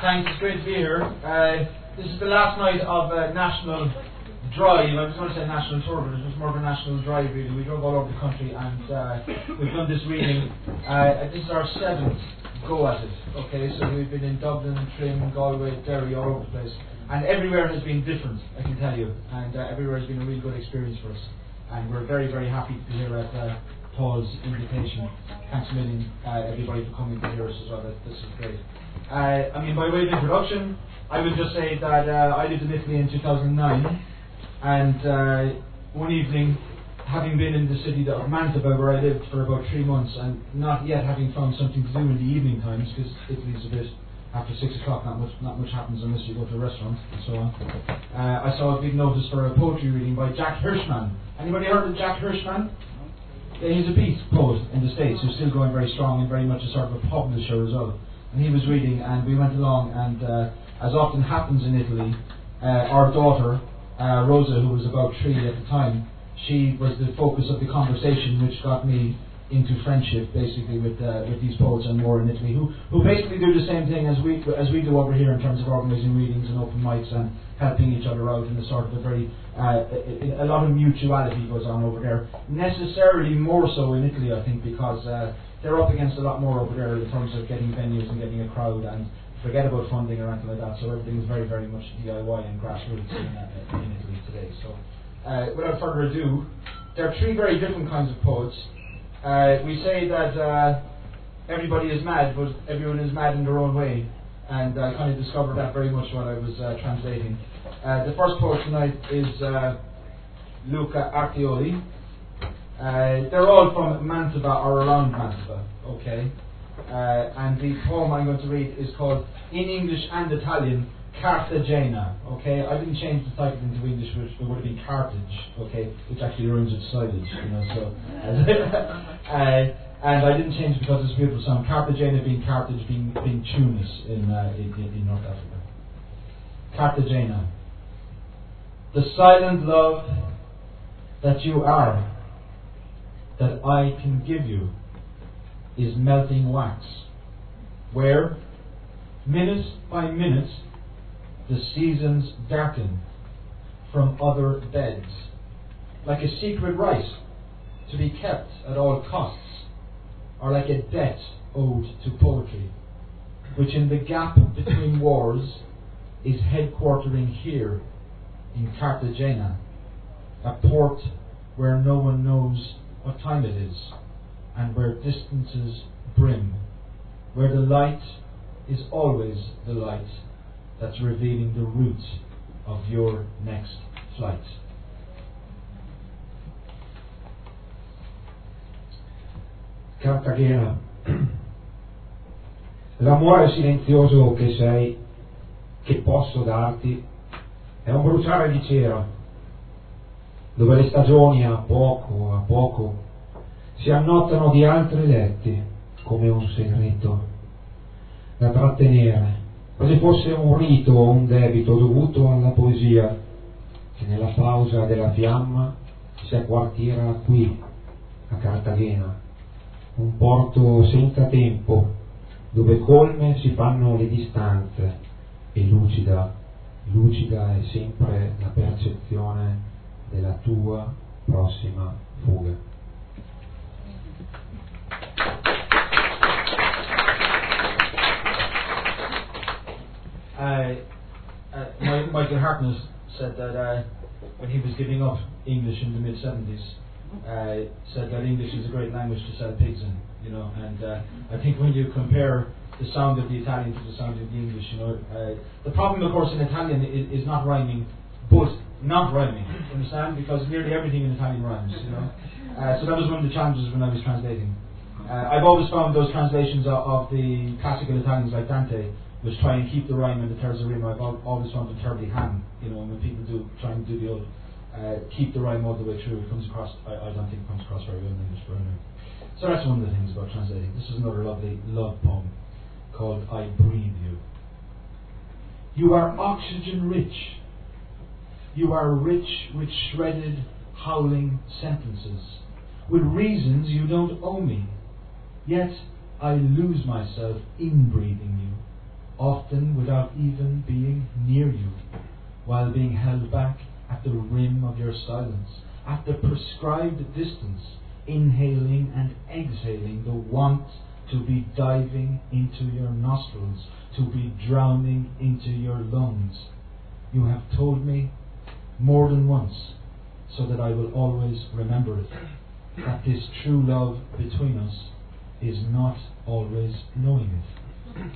Thanks, it's great to be here. This is the last night of National Drive. I was going to say National Tour, but it was more of a National Drive really. We drove all over the country and we've done this reading. This is our 7th go at it. Okay, so we've been in Dublin, Trim, Galway, Derry, all over the place. And everywhere has been different, I can tell you. And everywhere has been a really good experience for us. And we're very, very happy to be here at Paul's invitation. Thanks a million, everybody, for coming to hear us as well. This is great. By way of introduction, I would just say that I lived in Italy in 2009, and one evening, having been in the city of Mantova, where I lived for about 3 months, and not yet having found something to do in the evening times, because Italy's a bit after 6 o'clock, not much happens unless you go to a restaurant and so on. I saw a big notice for a poetry reading by Jack Hirschman. Anybody heard of Jack Hirschman? Yeah, he's a beat poet in the States who's still going very strong and very much a sort of a publisher as well. And he was reading, and we went along, and as often happens in Italy, our daughter, Rosa, who was about 3 at the time, she was the focus of the conversation, which got me into friendship, basically, with these poets and more in Italy, who basically do the same thing as we do over here in terms of organising readings and open mics and helping each other out in a sort of a very a lot of mutuality goes on over there. Necessarily more so in Italy, I think, because they're up against a lot more over there in terms of getting venues and getting a crowd, and forget about funding or anything like that. So everything is very, very much DIY and grassroots in Italy today. So without further ado, there are 3 very different kinds of poets. We say that everybody is mad, but everyone is mad in their own way, and I kind of discovered that very much while I was translating. The first poet tonight is Luca Artioli. They're all from Mantova or around Mantova, okay? And the poem I'm going to read is called, in English and Italian, Cartagena, okay? I didn't change the title into English, which it would have been Carthage, okay? Which actually rhymes with silage, you know, so... and I didn't change because it's a beautiful song. Cartagena being Carthage, being Tunis in North Africa. Cartagena. The silent love that you are, that I can give you, is melting wax, where, minute by minute, the seasons darken from other beds, like a secret right to be kept at all costs, or like a debt owed to poetry, which in the gap between wars is headquartering here in Cartagena, a port where no one knows what time it is, and where distances brim, where the light is always the light that's revealing the route of your next flight. Cartagena. L'amore silenzioso che sei, che posso darti, è un bruciare di cera, dove le stagioni a poco si annotano di altri letti, come un segreto da trattenere, quasi fosse un rito o un debito dovuto alla poesia, che nella pausa della fiamma si acquartiera qui, a Cartagena, un porto senza tempo, dove colme si fanno le distanze, e lucida è sempre la percezione della tua prossima fuga. Michael Harkness said that when he was giving up English in the mid-70s, said that English is a great language to sell pigs in, you know, and I think when you compare the sound of the Italian to the sound of the English, you know, the problem of course in Italian is not rhyming, but not rhyming, understand, because nearly everything in Italian rhymes, you know, so that was one of the challenges when I was translating. I've always found those translations of the classical Italians like Dante, which try and keep the rhyme and the terza rima, I've always found it terribly ham, you know, and when people try and do the old keep the rhyme all the way through, it comes across, I don't think it comes across very well in English, but anyway. So that's one of the things about translating. This is another lovely love poem called I Breathe You. You are oxygen rich. You are rich with shredded, howling sentences, with reasons you don't owe me. Yet I lose myself in breathing you. often without even being near you, while being held back at the rim of your silence, at the prescribed distance, inhaling and exhaling the want to be diving into your nostrils, to be drowning into your lungs. You have told me more than once, so that I will always remember it, that this true love between us is not always knowing it.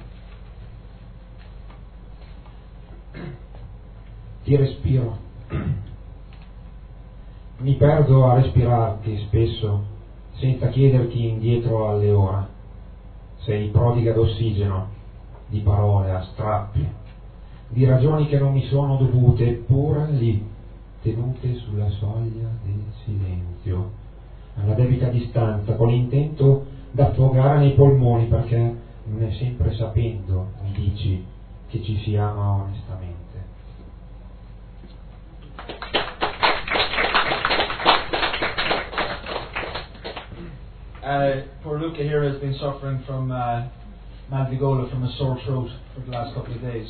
Ti respiro. Mi perdo a respirarti spesso, senza chiederti indietro alle ore. Sei prodiga d'ossigeno, di parole a strappi, di ragioni che non mi sono dovute, eppure lì, tenute sulla soglia del silenzio, alla debita distanza, con l'intento d'affogare nei polmoni, perché non è sempre sapendo, mi dici, che ci si ama onestamente. Poor Luca here has been suffering from Maldigola, from a sore throat for the last couple of days.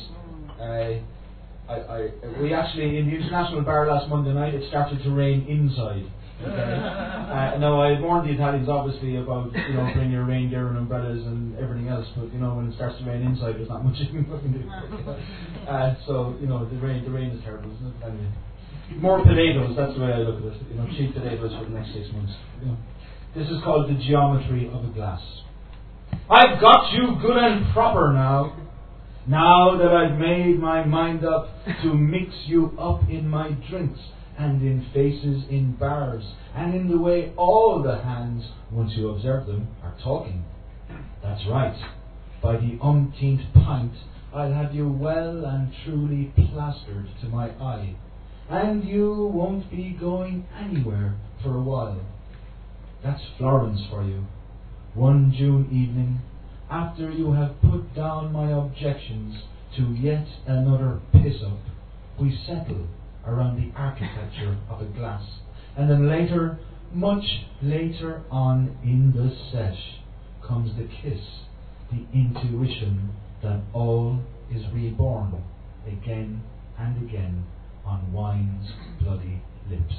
We actually, in the International Bar last Monday night, it started to rain inside. Okay? Now, I warned the Italians obviously about, bring your reindeer and umbrellas and everything else, but when it starts to rain inside, there's not much you can fucking do. So, the rain is terrible, isn't it? Anyway, more potatoes, that's the way I look at it. Cheap potatoes for the next 6 months. This is called the geometry of a glass. I've got you good and proper now. Now that I've made my mind up to mix you up in my drinks, and in faces in bars, and in the way all the hands, once you observe them, are talking. That's right. By the umpteenth pint, I'll have you well and truly plastered to my eye, and you won't be going anywhere for a while. That's Florence for you. One June evening, after you have put down my objections to yet another piss-up, we settle around the architecture of a glass. And then later, much later on in the sesh, comes the kiss, the intuition that all is reborn again and again on wine's bloody lips.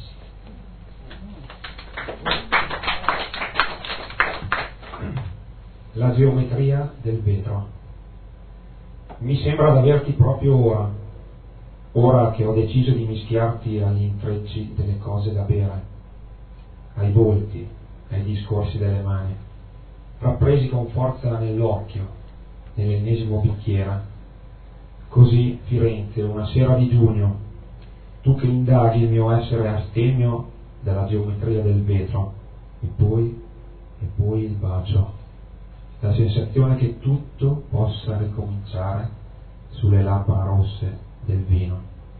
La geometria del vetro. Mi sembra d'averti proprio ora che ho deciso di mischiarti agli intrecci delle cose da bere, ai volti, ai discorsi delle mani, rappresi con forza nell'occhio, nell'ennesimo bicchiere. Così, Firenze, una sera di giugno, tu che indaghi il mio essere astemio dalla geometria del vetro, e poi il bacio, la sensazione che tutto possa ricominciare sulle labbra rosse del vino.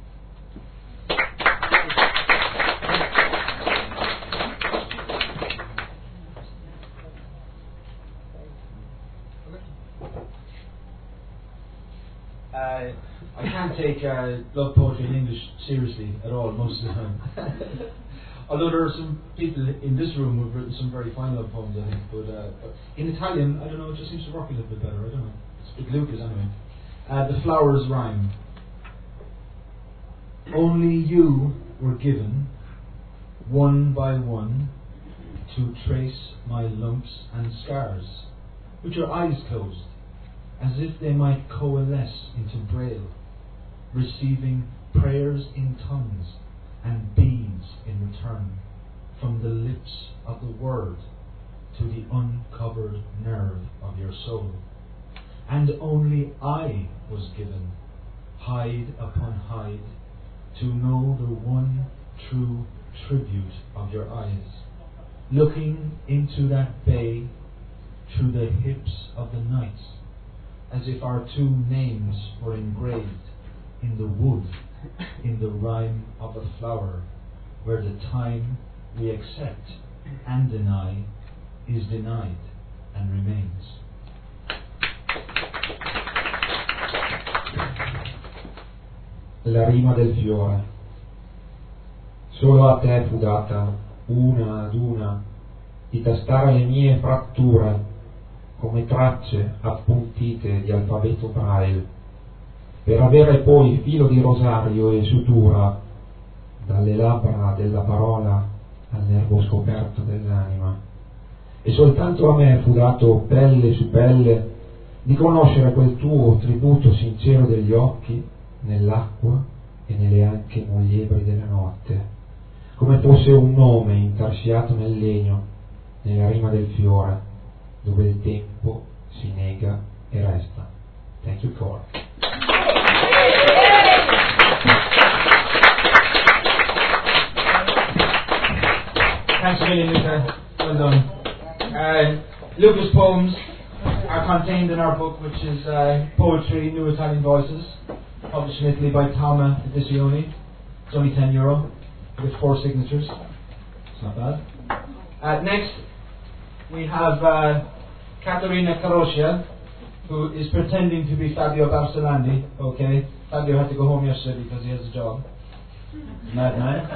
I can't take love poetry in English seriously at all most of the time. Although there are some people in this room who have written some very fine love poems, I think. But in Italian, I don't know, it just seems to work a little bit better. I don't know. It's Lucas anyway. The flowers rhyme. Only you were given, one by one, to trace my lumps and scars, with your eyes closed, as if they might coalesce into braille, receiving prayers in tongues and beads in return, from the lips of the word to the uncovered nerve of your soul. And only I was given, hide upon hide, to know the one true tribute of your eyes, looking into that bay through the hips of the night, as if our two names were engraved in the wood, in the rime of a flower, where the time we accept and deny is denied and remains. La rima del fiore. Solo a te fu data, una ad una, di tastare le mie fratture, come tracce appuntite di alfabeto braille, per avere poi il filo di rosario e sutura dalle labbra della parola al nervo scoperto dell'anima. E soltanto a me fu dato pelle su pelle di conoscere quel tuo tributo sincero degli occhi nell'acqua e nelle anche mogliebri della notte, come fosse un nome intarsiato nel legno, nella rima del fiore, dove il tempo si nega e resta. Thank you, Cor. Thanks a million, Luca. Well done. Luca's poems are contained in our book, which is Poetry, New Italian Voices, published in Italy by Tama Edisioni. It's only €10 with 4 signatures. It's not bad. Next, we have Caterina Carosia, who is pretending to be Fabio Barsolandi. Okay, Fabio had to go home yesterday because he has a job. Madman.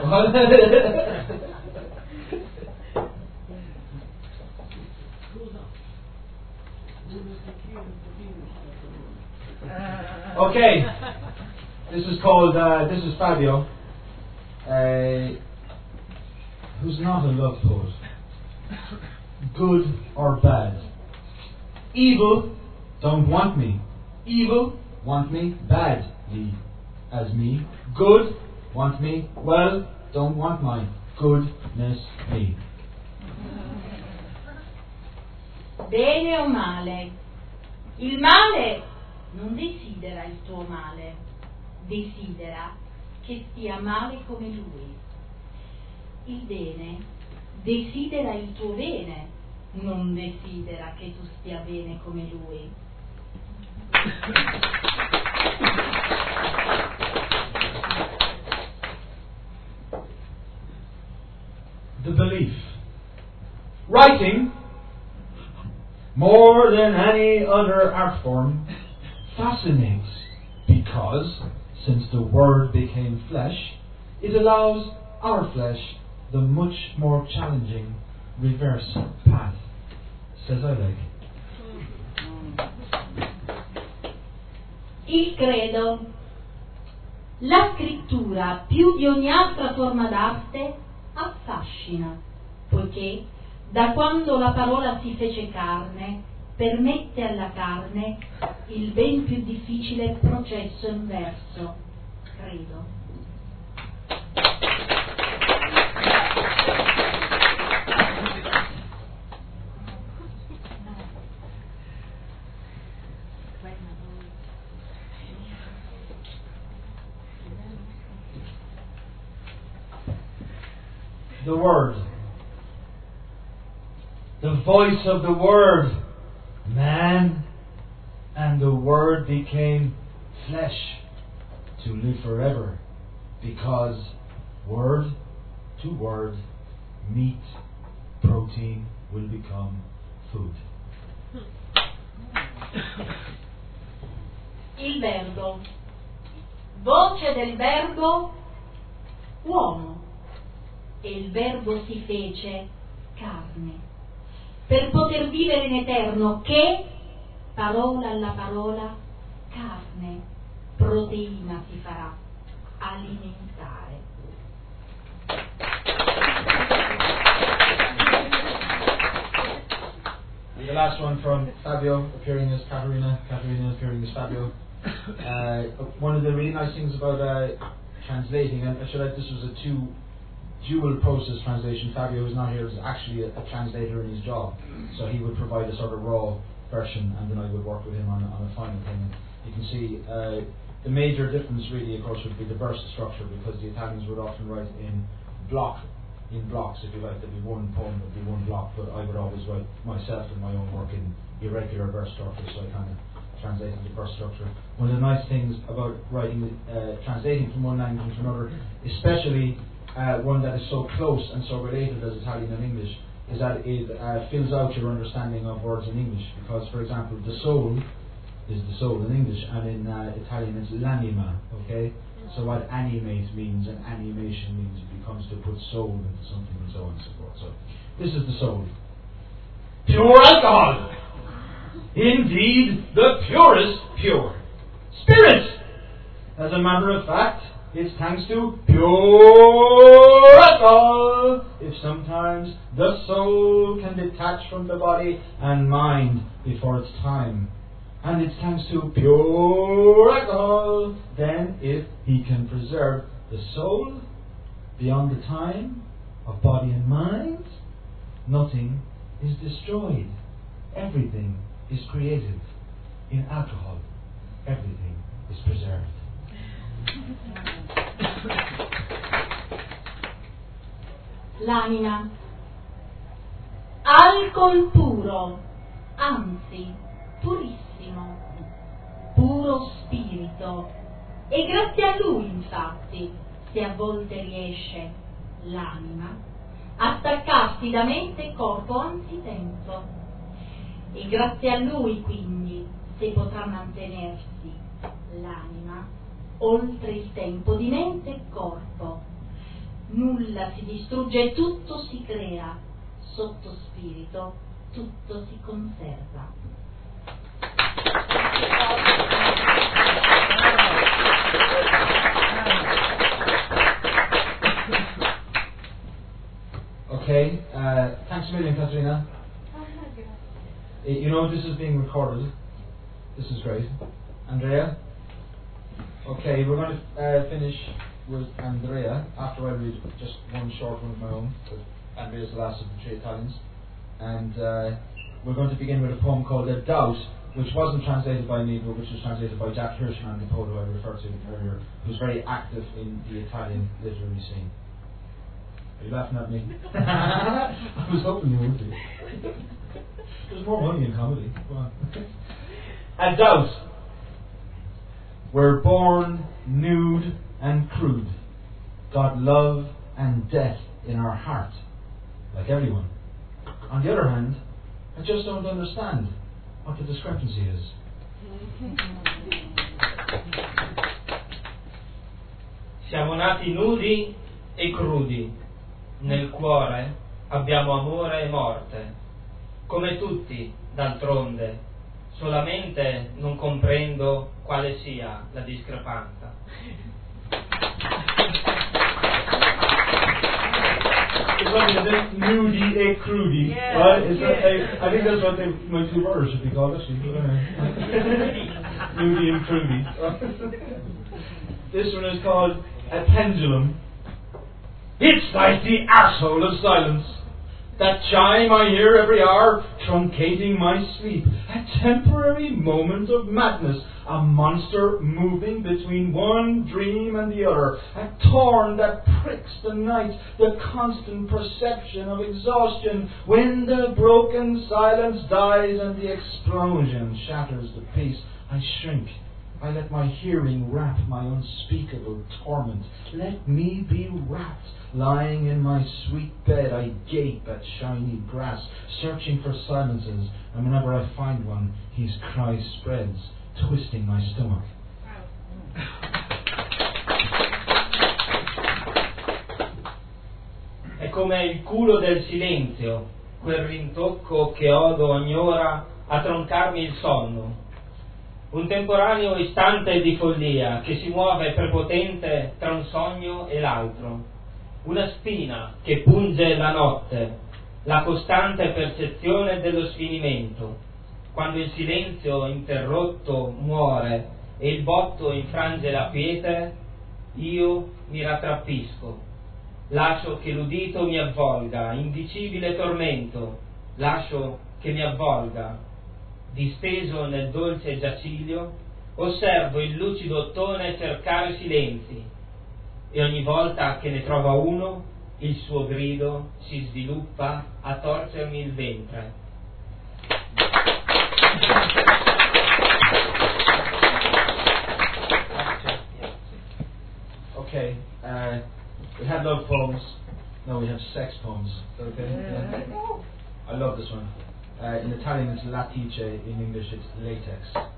Okay, this is called, this is Fabio, who's not a love poet. Good or bad. Evil, don't want me. Evil, want me badly as me. Good, want me well, don't want my goodness me. Bene o male? Il male non desidera il tuo male, desidera che stia male come lui. Il bene desidera il tuo bene, non desidera che tu stia bene come lui. The belief. Writing, more than any other art form, fascinates because, since the Word became flesh, it allows our flesh the much more challenging reverse path. Says I like. Il credo. La scrittura, più di ogni altra forma d'arte, affascina, poiché da quando la parola si fece carne, permette alla carne il ben più difficile processo inverso, credo. The Word. The voice of the Word. Man, and the Word became flesh to live forever, because word to word, meat, protein will become food. Il Verbo. Voce del Verbo, uomo. E il Verbo si fece carne, per poter vivere in eterno, che, parola alla parola, carne, proteina si farà, alimentare. And the last one from Fabio, appearing as Caterina, Caterina appearing as Fabio. One of the really nice things about translating, and I should add, this was a dual process translation. Fabio, who's not here, is actually a translator in his job, so he would provide a sort of raw version, and then I would work with him on a final thing. And you can see the major difference really, of course, would be the verse structure, because the Italians would often write in blocks, if you like. There'd be one poem, there'd be one block, but I would always write myself in my own work in irregular verse structure, so I kind of translated the verse structure. One of the nice things about writing, translating from one language into another, especially one that is so close and so related as Italian and English, is that it fills out your understanding of words in English. Because, for example, the soul is the soul in English, and in Italian it's l'anima, okay? So what animate means and animation means, it becomes to put soul into something, and so on and so forth. So this is the soul. Pure alcohol! indeed the purest pure. Spirit! As a matter of fact, it's thanks to pure alcohol if sometimes the soul can detach from the body and mind before its time. And it's thanks to pure alcohol then if he can preserve the soul beyond the time of body and mind. Nothing is destroyed. Everything is created. In alcohol, everything is preserved. L'anima, alcol puro, anzi purissimo, puro spirito, e grazie a lui infatti se a volte riesce l'anima a staccarsi da mente e corpo anzitempo, e grazie a lui quindi se potrà mantenersi l'anima oltre il tempo di mente e corpo. Nulla si distrugge, tutto si crea, sotto spirito tutto si conserva. Okay, thanks a million, Katrina. You know this is being recorded. This is great. Andrea? Okay, we're going to finish with Andrea. After I read just one short one of my own, but Andrea's the last of the three Italians. And we're going to begin with a poem called A Doubt, which wasn't translated by me, but which was translated by Jack Hirschman, the poet who I referred to earlier, who's very active in the Italian literary scene. Are you laughing at me? I was hoping you would be. There's more money in comedy. Come on. A Doubt. We're born nude and crude, got love and death in our heart, like everyone. On the other hand, I just don't understand what the discrepancy is. Siamo nati nudi e crudi, nel cuore abbiamo amore e morte, come tutti d'altronde, solamente non comprendo quale sia la discrepanza. It's like nudie e crudie, right? I think that's what my two brothers should be called, actually. Nudie and crudie. This one is called A Pendulum. It's like the arsehole of silence. That chime I hear every hour, truncating my sleep. A temporary moment of madness. A monster moving between one dream and the other. A thorn that pricks the night. The constant perception of exhaustion. When the broken silence dies and the explosion shatters the peace, I shrink. I let my hearing wrap my unspeakable torment. Let me be wrapped. Lying in my sweet bed, I gape at shiny grass, searching for silences, and whenever I find one, his cry spreads, twisting my stomach. È come il culo del silenzio, quel rintocco che odo ogni ora a troncarmi il sonno. Un temporaneo istante di follia che si muove prepotente tra un sogno e l'altro. Una spina che punge la notte, la costante percezione dello sfinimento. Quando il silenzio interrotto muore e il botto infrange la quiete, io mi rattrappisco. Lascio che l'udito mi avvolga, indicibile tormento, lascio che mi avvolga. Disteso nel dolce giaciglio, osservo il lucido ottone cercare silenzi, e ogni volta che ne trova uno, il suo grido si sviluppa a torcermi il ventre. Okay, we had love poems, now we have sex poems. Is that okay? Yeah. I love this one. In Italian it's latice, in English it's latex.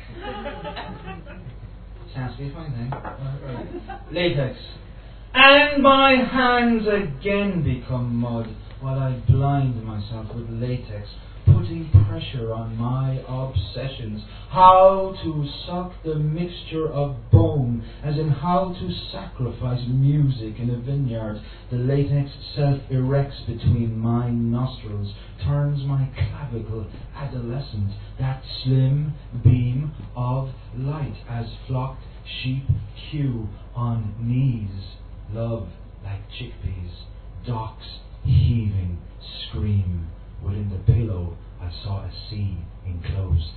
Sounds to be a fine thing. Right. Latex. And my hands again become mud, while I blind myself with latex, putting pressure on my obsessions, how to suck the mixture of bone, as in how to sacrifice music in a vineyard. The latex self erects between my nostrils, turns my clavicle adolescent, that slim beam of light as flocked sheep hew on knees. Love like chickpeas, docks heaving, scream. Within the pillow I saw a sea enclosed.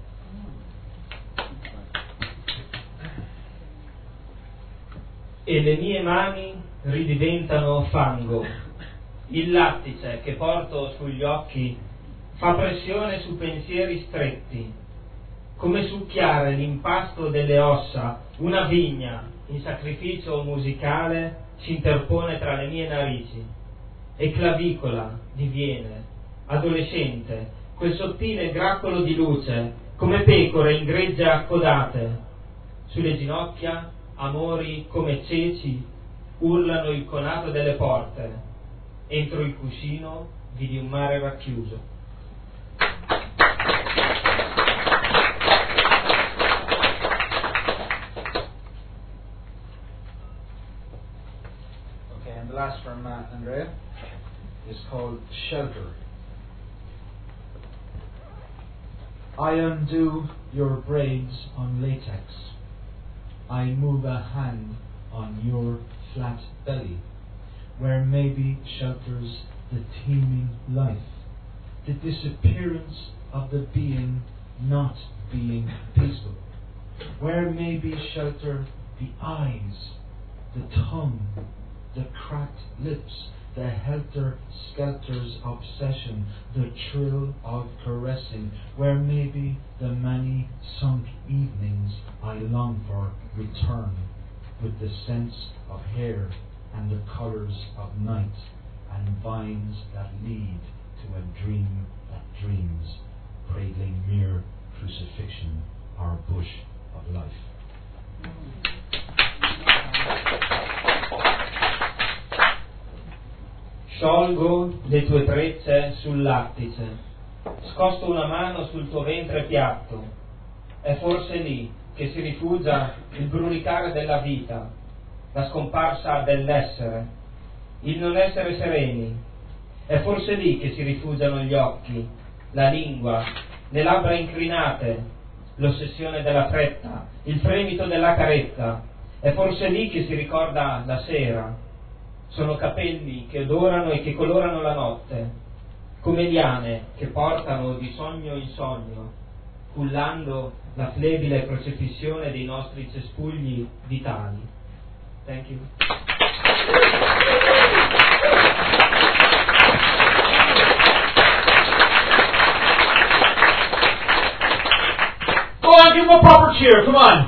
E le mie mani ridiventano fango. Il lattice che porto sugli occhi fa pressione su pensieri stretti. Come succhiare l'impasto delle ossa, una vigna in sacrificio musicale si interpone tra le mie narici. E clavicola diviene, adolescente, quel sottile grappolo di luce, come pecore in gregge accodate. Sulle ginocchia, amori come ceci, urlano il conato delle porte. Entro il cuscino vidi un mare racchiuso. Okay, and the last from Andrea is called Shelter. I undo your braids on latex. I move a hand on your flat belly, where maybe shelters the teeming life, the disappearance of the being not being peaceful, where maybe shelter the eyes, the tongue, the cracked lips, the helter-skelter's obsession, the thrill of caressing, where maybe the many sunk evenings I long for return, with the scents of hair and the colours of night, and vines that lead to a dream that dreams, cradling mere crucifixion, our bush of life. Sciolgo le tue trecce sul lattice, scosto una mano sul tuo ventre piatto. È forse lì che si rifugia il brulicare della vita, la scomparsa dell'essere, il non essere sereni. È forse lì che si rifugiano gli occhi, la lingua, le labbra inclinate, l'ossessione della fretta, il fremito della carezza. È forse lì che si ricorda la sera. Sono capelli che odorano e che colorano la notte, come liane che portano di sogno in sogno, cullando la flebile crocifissione dei nostri cespugli vitali. Thank you. Go on, give him a proper cheer, come on.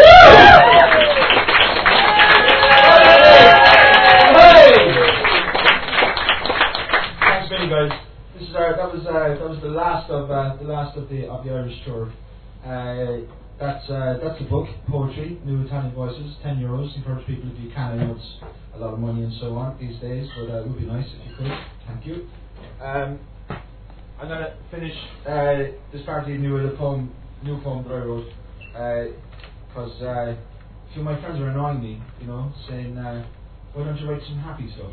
Thanks many guys. This is that was the last of the Irish tour. That's the book, Poetry, New Italian Voices, €10. Encourage people if you can. I know it's a lot of money and so on these days, but it would be nice if you could. Thank you. I'm going to finish this part of the new poem that I wrote, because a few of my friends are annoying me, saying, why don't you write some happy stuff,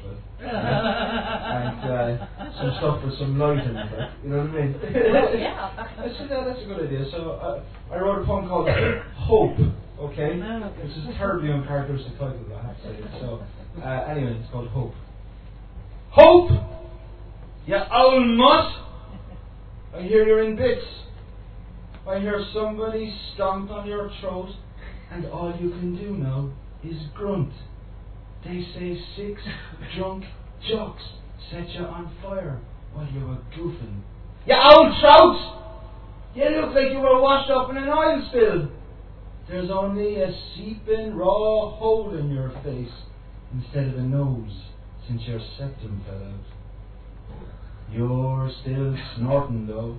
and some stuff with some light in it, you know what I mean? Yeah. I said, that's a good idea. So I wrote a poem called Hope, okay? Which is a terribly uncharacteristic title, I have to say. So anyway, it's called Hope. Hope! Ya owl mutt! I hear you're in bits. I hear somebody stomped on your throat, and all you can do now is grunt. They say 6 drunk jocks set you on fire while you were goofing. You old trout! You look like you were washed up in an oil spill. There's only a seeping raw hole in your face instead of a nose since your septum fell out. You're still snorting though.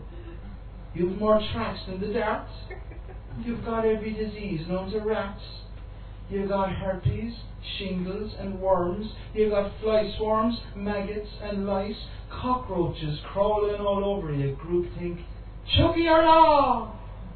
You've more tracks than the darts. You've got every disease known to rats. You got herpes, shingles and worms. You got fly swarms, maggots and lice, cockroaches crawling all over you. Groupthink, Chucky or law.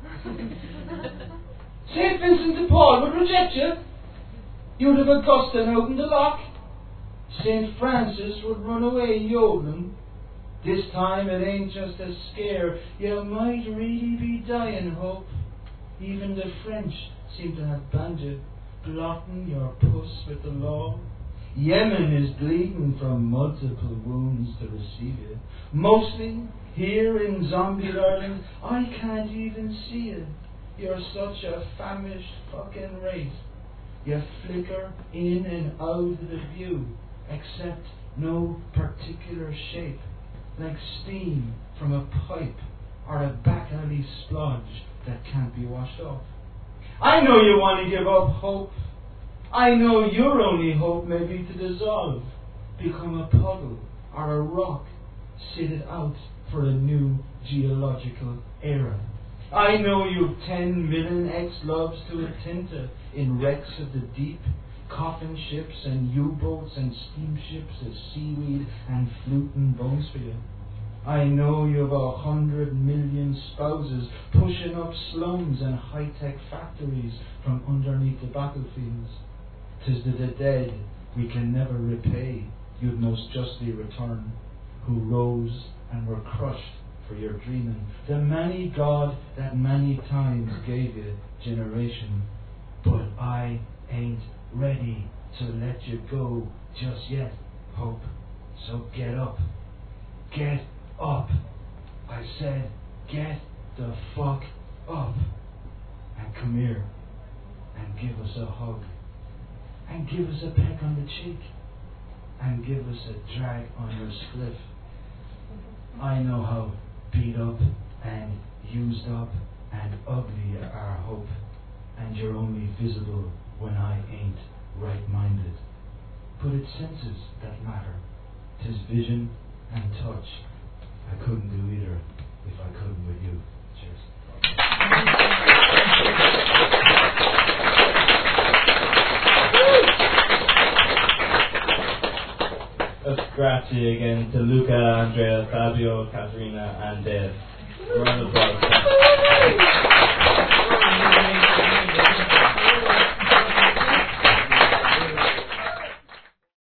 St. Vincent de Paul would reject you. You'd have Augustine out in the lock. St. Francis would run away yodeling. This time it ain't just a scare. You might really be dying, Hope. Even the French seem to have banned you, blotting your puss with the law. Yemen is bleeding from multiple wounds to receive you. Mostly here in zombie Ireland, I can't even see you. You're such a famished fucking race. You flicker in and out of the view, except no particular shape, like steam from a pipe or a back alley splodge that can't be washed off. I know you want to give up hope. I know your only hope may be to dissolve, become a puddle or a rock, sitted out for a new geological era. I know you've 10 million ex-loves to attend to in wrecks of the deep, coffin ships and U-boats and steamships as seaweed and fluting bones for you. I know you've 100 million spouses pushing up slums and high-tech factories from underneath the battlefields. 'Tis to the dead we can never repay, you'd most justly return, who rose and were crushed for your dreaming. The many God that many times gave you generation. But I ain't ready to let you go just yet, Hope. So get up. Get up. I said, get the fuck up. And come here and give us a hug. And give us a peck on the cheek. And give us a drag on your spliff. I know how beat up and used up and ugly you are, Hope. And you're only visible when I ain't right-minded. But it's senses that matter. 'Tis vision and touch. I couldn't do either if I couldn't with you. Cheers. Grazie again to Luca, Andrea, Fabio, Caterina, and Dave. Round of applause.